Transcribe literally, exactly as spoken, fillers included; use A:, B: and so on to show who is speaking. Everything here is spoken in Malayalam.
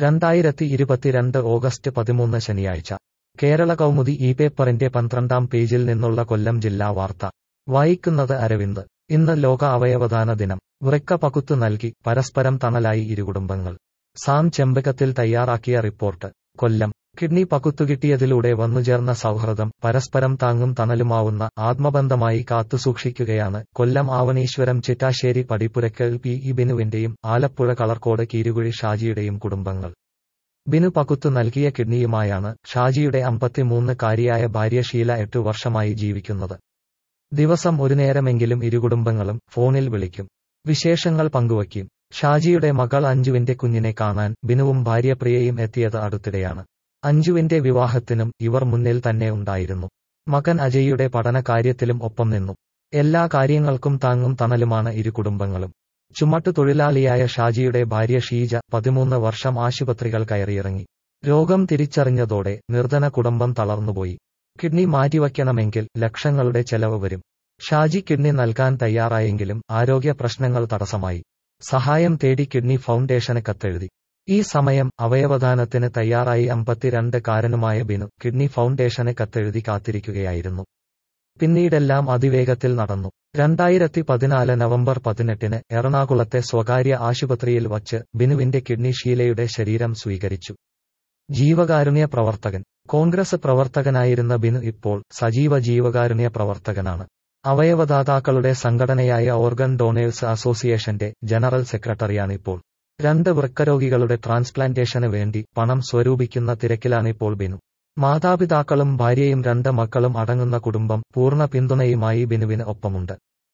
A: രണ്ടായിരത്തി ഇരുപത്തിരണ്ട് ഓഗസ്റ്റ് പതിമൂന്ന് ശനിയാഴ്ച കേരള കൗമുദി ഈ പേപ്പറിന്റെ പന്ത്രണ്ടാം പേജിൽ നിന്നുള്ള കൊല്ലം ജില്ലാ വാർത്ത വായിക്കുന്നത് അരവിന്ദ്. ഇന്ന് ലോക അവയവദാന ദിനം. വൃക്ക പകുത്തു നൽകി പരസ്പരം തണലായി ഇരുകുടുംബങ്ങൾ. സാം ചെമ്പകത്തിൽ തയ്യാറാക്കിയ റിപ്പോർട്ട്. കൊല്ലം. കിഡ്നി പകുത്തുകിട്ടിയതിലൂടെ വന്നുചേർന്ന സൗഹൃദം പരസ്പരം താങ്ങും തണലുമാവുന്ന ആത്മബന്ധമായി കാത്തുസൂക്ഷിക്കുകയാണ് കൊല്ലം ആവണീശ്വരം ചിറ്റാശ്ശേരി പടിപ്പുരക്കൽ പി ഇ ബിനുവിന്റെയും ആലപ്പുഴ കളർക്കോട് കീരുകുഴി ഷാജിയുടെയും കുടുംബങ്ങൾ. ബിനു പകുത്തു നൽകിയ കിഡ്നിയുമായാണ് ഷാജിയുടെ അമ്പത്തിമൂന്ന് കാരിയായ ഭാര്യ ഷീല എട്ടു വർഷമായി ജീവിക്കുന്നത്. ദിവസം ഒരു നേരമെങ്കിലും ഇരുകുടുംബങ്ങളും ഫോണിൽ വിളിക്കും, വിശേഷങ്ങൾ പങ്കുവയ്ക്കും. ഷാജിയുടെ മകൾ അഞ്ജുവിന്റെ കുഞ്ഞിനെ കാണാൻ ബിനുവും ഭാര്യ പ്രിയയും എത്തിയത് അടുത്തിടെയാണ്. അഞ്ജുവിന്റെ വിവാഹത്തിനും ഇവർ മുന്നിൽ തന്നെ ഉണ്ടായിരുന്നു. മകൻ അജയ്യുടെ പഠന കാര്യത്തിലും ഒപ്പം നിന്നു. എല്ലാ കാര്യങ്ങൾക്കും താങ്ങും തണലുമാണ് ഇരു കുടുംബങ്ങളും. ചുമട്ടുതൊഴിലാളിയായ ഷാജിയുടെ ഭാര്യ ഷീജ പതിമൂന്ന് വർഷം ആശുപത്രികൾ കയറിയിറങ്ങി. രോഗം തിരിച്ചറിഞ്ഞതോടെ നിർധന കുടുംബം തളർന്നുപോയി. കിഡ്നി മാറ്റിവയ്ക്കണമെങ്കിൽ ലക്ഷങ്ങളുടെ ചെലവ് വരും. ഷാജി കിഡ്നി നൽകാൻ തയ്യാറായെങ്കിലും ആരോഗ്യ പ്രശ്നങ്ങൾ തടസ്സമായി. സഹായം തേടി കിഡ്നി ഫൗണ്ടേഷന് കത്തെഴുതി. ഈ സമയം അവയവദാനത്തിന് തയ്യാറായി അമ്പത്തിരണ്ട് കാരനുമായ ബിനു കിഡ്നി ഫൗണ്ടേഷന് കത്തെഴുതി കാത്തിരിക്കുകയായിരുന്നു. പിന്നീടെല്ലാം അതിവേഗത്തിൽ നടന്നു. രണ്ടായിരത്തി പതിനാല് നവംബർ പതിനെട്ടിന് എറണാകുളത്തെ സ്വകാര്യ ആശുപത്രിയിൽ വച്ച് ബിനുവിന്റെ കിഡ്നി ഷീലയുടെ ശരീരം സ്വീകരിച്ചു. ജീവകാരുണ്യ പ്രവർത്തകൻ. കോൺഗ്രസ് പ്രവർത്തകനായിരുന്ന ബിനു ഇപ്പോൾ സജീവ ജീവകാരുണ്യ പ്രവർത്തകനാണ്. അവയവദാതാക്കളുടെ സംഘടനയായ ഓർഗൻ ഡോണേഴ്സ് അസോസിയേഷന്റെ ജനറൽ സെക്രട്ടറിയാണിപ്പോൾ. രണ്ട് വൃക്കരോഗികളുടെ ട്രാൻസ്പ്ലാന്റേഷന് വേണ്ടി പണം സ്വരൂപിക്കുന്ന തിരക്കിലാണിപ്പോൾ ബിനു. മാതാപിതാക്കളും ഭാര്യയും രണ്ട് മക്കളും അടങ്ങുന്ന കുടുംബം പൂർണ്ണ പിന്തുണയുമായി ബിനുവിന് ഒപ്പമുണ്ട്.